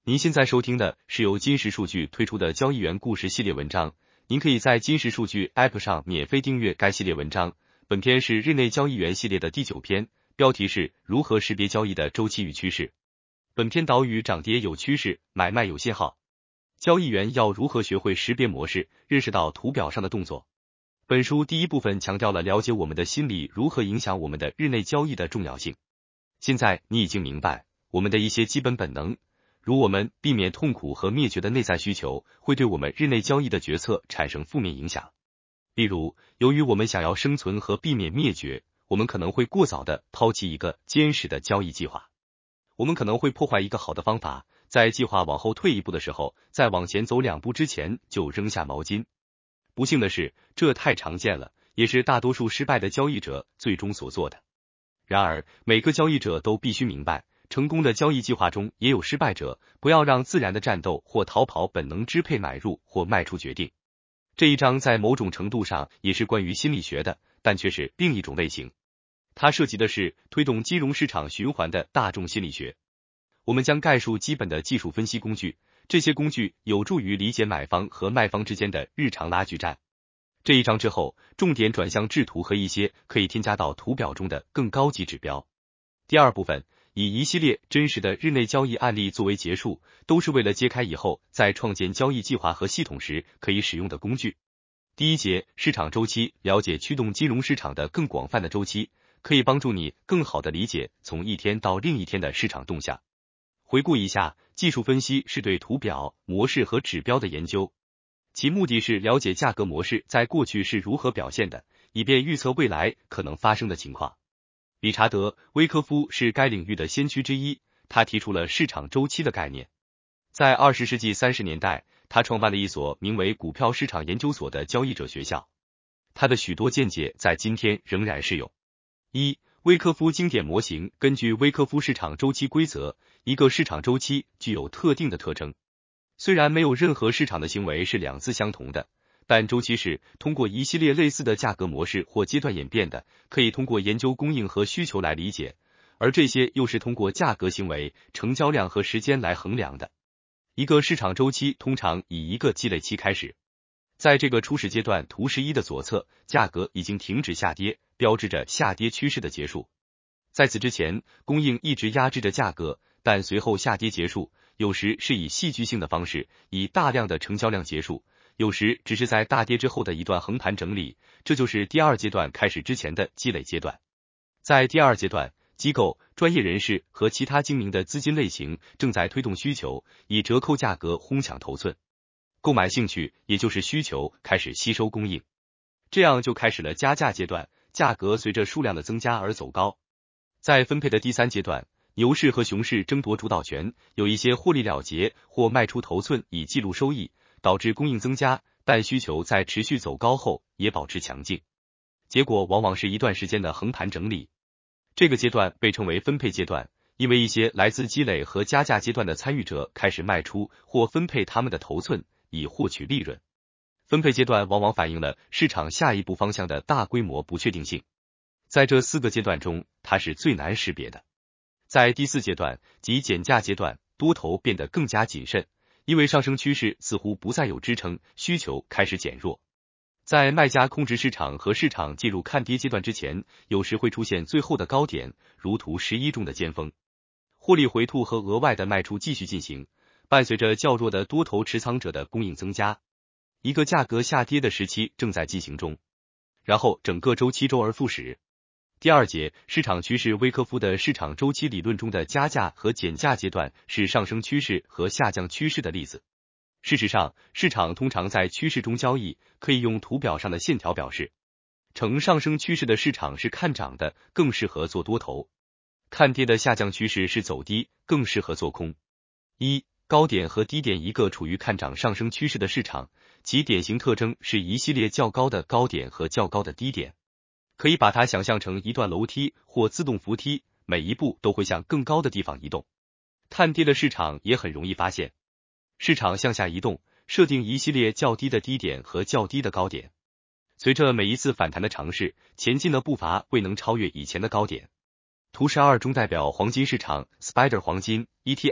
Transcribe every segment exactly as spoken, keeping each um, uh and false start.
您现在收听的是由金石数据推出的交易员故事系列文章，您可以在金石数据 App 上免费订阅该系列文章。本篇是日内交易员系列的第九篇，标题是如何识别交易的周期与趋势。本篇导语涨跌有趋势，买卖有信号。交易员要如何学会识别模式，认识到图表上的动作？本书第一部分强调了了解我们的心理如何影响我们的日内交易的重要性。现在你已经明白，我们的一些基本本能，如我们避免痛苦和灭绝的内在需求，会对我们日内交易的决策产生负面影响。例如，由于我们想要生存和避免灭绝，我们可能会过早的抛弃一个坚实的交易计划。我们可能会破坏一个好的方法，在计划往后退一步的时候，在往前走两步之前就扔下毛巾。不幸的是，这太常见了，也是大多数失败的交易者最终所做的。然而，每个交易者都必须明白，成功的交易计划中也有失败者，不要让自然的战斗或逃跑本能支配买入或卖出决定。这一章在某种程度上也是关于心理学的，但却是另一种类型。它涉及的是推动金融市场循环的大众心理学。我们将概述基本的技术分析工具，这些工具有助于理解买方和卖方之间的日常拉锯战。这一章之后，重点转向制图和一些可以添加到图表中的更高级指标。第二部分以一系列真实的日内交易案例作为结束，都是为了揭开以后在创建交易计划和系统时可以使用的工具。第一节，市场周期，了解驱动金融市场的更广泛的周期，可以帮助你更好地理解从一天到另一天的市场动向。回顾一下，技术分析是对图表、模式和指标的研究，其目的是了解价格模式在过去是如何表现的，以便预测未来可能发生的情况。理查德·威科夫是该领域的先驱之一，他提出了市场周期的概念。在二十世纪三十年代，他创办了一所名为股票市场研究所的交易者学校。他的许多见解在今天仍然适用。一、威科夫经典模型。根据威科夫市场周期规则，一个市场周期具有特定的特征。虽然没有任何市场的行为是两自相同的，但周期是通过一系列类似的价格模式或阶段演变的，可以通过研究供应和需求来理解，而这些又是通过价格行为、成交量和时间来衡量的。一个市场周期通常以一个积累期开始，在这个初始阶段，图十一的左侧，价格已经停止下跌，标志着下跌趋势的结束。在此之前，供应一直压制着价格，但随后下跌结束，有时是以戏剧性的方式，以大量的成交量结束，有时只是在大跌之后的一段横盘整理，这就是第二阶段开始之前的积累阶段。在第二阶段，机构、专业人士和其他精明的资金类型正在推动需求，以折扣价格哄抢头寸。购买兴趣，也就是需求，开始吸收供应，这样就开始了加价阶段，价格随着数量的增加而走高。在分配的第三阶段，牛市和熊市争夺主导权，有一些获利了结或卖出头寸以记录收益，导致供应增加，但需求在持续走高后也保持强劲。结果往往是一段时间的横盘整理。这个阶段被称为分配阶段，因为一些来自积累和加价阶段的参与者开始卖出或分配他们的头寸，以获取利润。分配阶段往往反映了市场下一步方向的大规模不确定性。在这四个阶段中，它是最难识别的。在第四阶段，即减价阶段，多头变得更加谨慎，因为上升趋势似乎不再有支撑，需求开始减弱。在卖家控制市场和市场进入看跌阶段之前，有时会出现最后的高点，如图十一中的尖峰。获利回吐和额外的卖出继续进行，伴随着较弱的多头持仓者的供应增加。一个价格下跌的时期正在进行中，然后整个周期周而复始。第二节，市场趋势。威科夫的市场周期理论中的加价和减价阶段是上升趋势和下降趋势的例子。事实上，市场通常在趋势中交易，可以用图表上的线条表示。呈上升趋势的市场是看涨的，更适合做多头；看跌的下降趋势是走低，更适合做空。一、高点和低点。一个处于看涨上升趋势的市场，其典型特征是一系列较高的高点和较高的低点。可以把它想象成一段楼梯或自动扶梯，每一步都会向更高的地方移动。看跌的市场也很容易发现，市场向下移动，设定一系列较低的低点和较低的高点。随着每一次反弹的尝试，前进的步伐未能超越以前的高点。图十二中代表黄金市场 Spider 黄金 E T F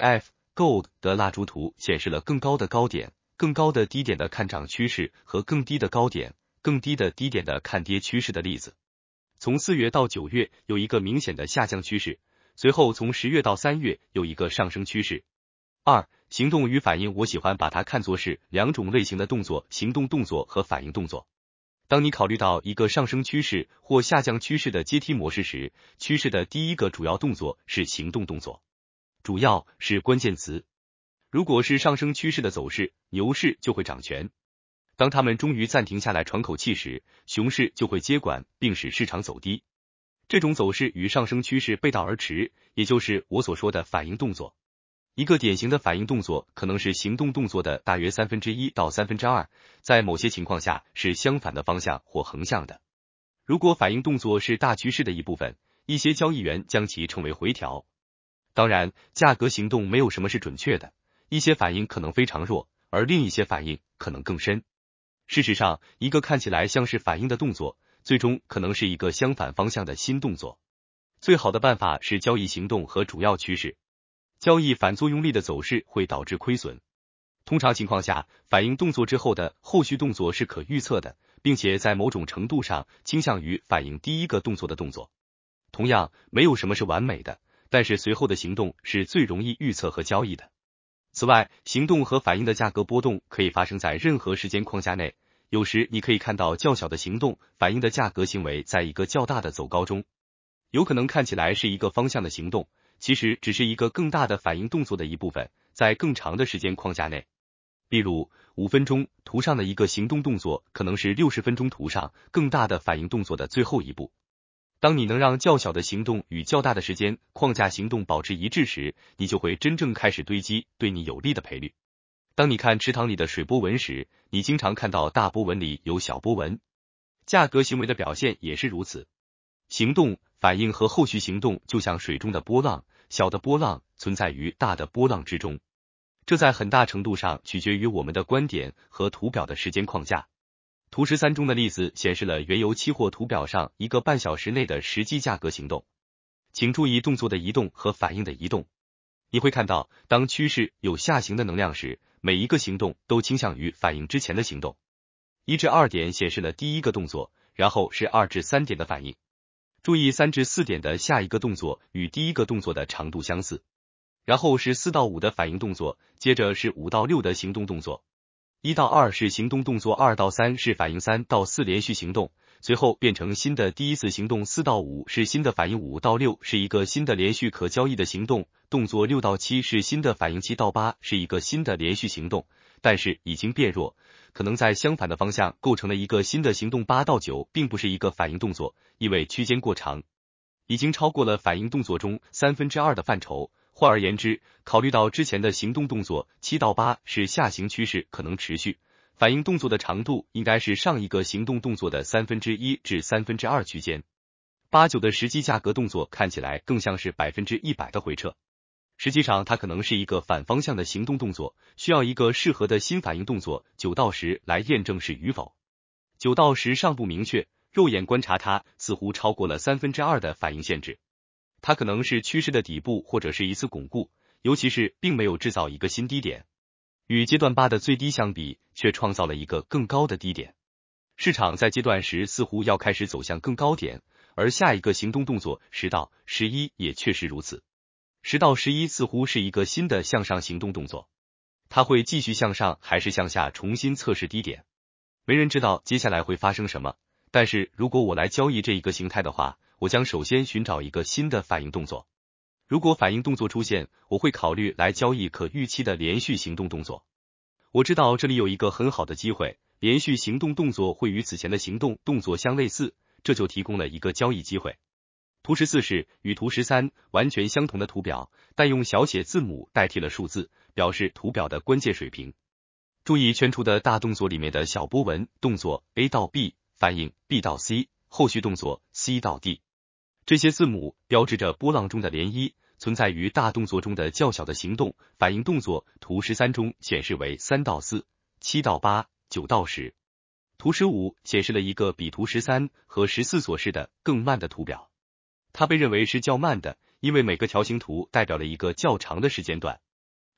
Gold 的蜡烛图显示了更高的高点、更高的低点的看涨趋势和更低的高点、更低的低点的看跌趋势的例子。从四月到九月有一个明显的下降趋势，随后从十月到三月有一个上升趋势。二、行动与反应，我喜欢把它看作是两种类型的动作，行动动作和反应动作。当你考虑到一个上升趋势或下降趋势的阶梯模式时，趋势的第一个主要动作是行动动作。主要是关键词。如果是上升趋势的走势，牛市就会掌权。当他们终于暂停下来喘口气时，熊市就会接管并使市场走低。这种走势与上升趋势背道而驰，也就是我所说的反应动作。一个典型的反应动作可能是行动动作的大约三分之一到三分之二，在某些情况下是相反的方向或横向的。如果反应动作是大趋势的一部分，一些交易员将其称为回调。当然，价格行动没有什么是准确的，一些反应可能非常弱，而另一些反应可能更深。事实上，一个看起来像是反应的动作，最终可能是一个相反方向的新动作。最好的办法是交易行动和主要趋势。交易反作用力的走势会导致亏损。通常情况下，反应动作之后的后续动作是可预测的，并且在某种程度上倾向于反映第一个动作的动作。同样，没有什么是完美的，但是随后的行动是最容易预测和交易的。此外，行动和反应的价格波动可以发生在任何时间框架内，有时你可以看到较小的行动反映的价格行为在一个较大的走高中。有可能看起来是一个方向的行动，其实只是一个更大的反应动作的一部分，在更长的时间框架内。例如，五分钟图上的一个行动动作可能是六十分钟图上更大的反应动作的最后一步。当你能让较小的行动与较大的时间框架行动保持一致时，你就会真正开始堆积对你有利的赔率。当你看池塘里的水波纹时，你经常看到大波纹里有小波纹。价格行为的表现也是如此。行动、反应和后续行动就像水中的波浪，小的波浪存在于大的波浪之中。这在很大程度上取决于我们的观点和图表的时间框架。图十三中的例子显示了原油期货图表上一个半小时内的实际价格行动。请注意动作的移动和反应的移动。你会看到，当趋势有下行的能量时，每一个行动都倾向于反应之前的行动。一至二点显示了第一个动作，然后是二至三点的反应。注意三至四点的下一个动作与第一个动作的长度相似，然后是四到五的反应动作，接着是五到六的行动动作。一到二是行动动作，二到三是反应，三到四连续行动，随后变成新的第一次行动，四到五是新的反应，五到六是一个新的连续可交易的行动动作，六到七是新的反应，七到八是一个新的连续行动，但是已经变弱，可能在相反的方向构成了一个新的行动，八到九并不是一个反应动作，因为区间过长，已经超过了反应动作中三分之二的范畴。换而言之，考虑到之前的行动动作，七到八是下行趋势可能持续，反应动作的长度应该是上一个行动动作的三分之一至三分之二区间。八九的实际价格动作看起来更像是百分之一百的回撤，实际上它可能是一个反方向的行动动作，需要一个适合的新反应动作九到十来验证是与否。九到十尚不明确，肉眼观察它似乎超过了三分之二的反应限制。它可能是趋势的底部或者是一次巩固，尤其是并没有制造一个新低点。与阶段八的最低相比，却创造了一个更高的低点。市场在阶段十似乎要开始走向更高点，而下一个行动动作十到十一也确实如此。十到十一似乎是一个新的向上行动动作，它会继续向上还是向下重新测试低点？没人知道接下来会发生什么，但是如果我来交易这一个形态的话，我将首先寻找一个新的反应动作。如果反应动作出现，我会考虑来交易可预期的连续行动动作。我知道这里有一个很好的机会，连续行动动作会与此前的行动动作相类似，这就提供了一个交易机会。图十四是与图十三完全相同的图表，但用小写字母代替了数字，表示图表的关键水平。注意圈出的大动作里面的小波纹，动作 A 到 B， 反应 B 到 C， 后续动作 C 到 D。这些字母标志着波浪中的涟漪，存在于大动作中的较小的行动反应动作。图十三中显示为三到四、七到八、九到十。图十五显示了一个比图十三和十四所示的更慢的图表。它被认为是较慢的，因为每个条形图代表了一个较长的时间段。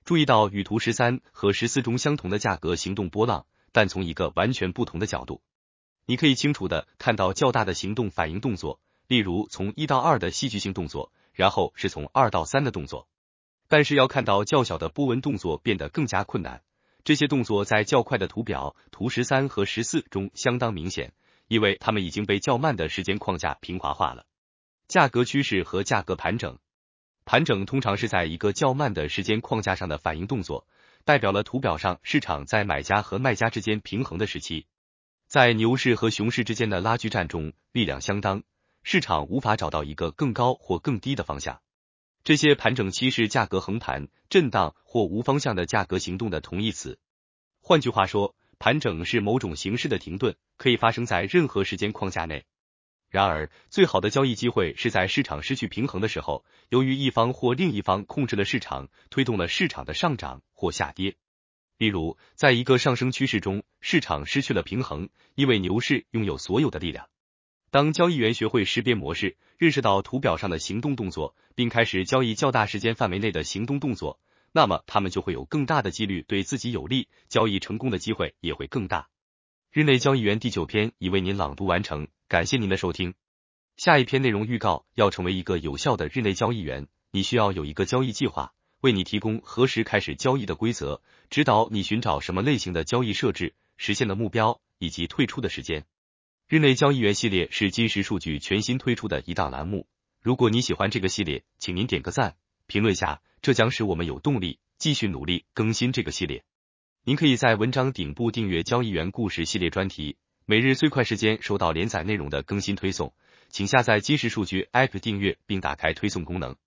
注意到与图十三和十四中相同的价格行动波浪，但从一个完全不同的角度。你可以清楚地看到较大的行动反应动作，例如从一到二的戏剧性动作，然后是从二到三的动作。但是要看到较小的波纹动作变得更加困难，这些动作在较快的图表图十三和十四中相当明显，因为它们已经被较慢的时间框架平滑化了。价格趋势和价格盘整。盘整通常是在一个较慢的时间框架上的反应动作，代表了图表上市场在买家和卖家之间平衡的时期。在牛市和熊市之间的拉锯战中，力量相当，市场无法找到一个更高或更低的方向。这些盘整期是价格横盘、震荡或无方向的价格行动的同义词。换句话说，盘整是某种形式的停顿，可以发生在任何时间框架内。然而，最好的交易机会是在市场失去平衡的时候，由于一方或另一方控制了市场，推动了市场的上涨或下跌。例如，在一个上升趋势中，市场失去了平衡，因为牛市拥有所有的力量。当交易员学会识别模式，认识到图表上的行动动作，并开始交易较大时间范围内的行动动作，那么他们就会有更大的几率对自己有利，交易成功的机会也会更大。日内交易员第九篇已为您朗读完成，感谢您的收听。下一篇内容预告：要成为一个有效的日内交易员，你需要有一个交易计划，为你提供何时开始交易的规则，指导你寻找什么类型的交易设置，实现的目标，以及退出的时间。日内交易员系列是金石数据全新推出的一档栏目，如果你喜欢这个系列，请您点个赞，评论下，这将使我们有动力继续努力更新这个系列。您可以在文章顶部订阅交易员故事系列专题，每日最快时间收到连载内容的更新推送，请下载金石数据 App 订阅并打开推送功能。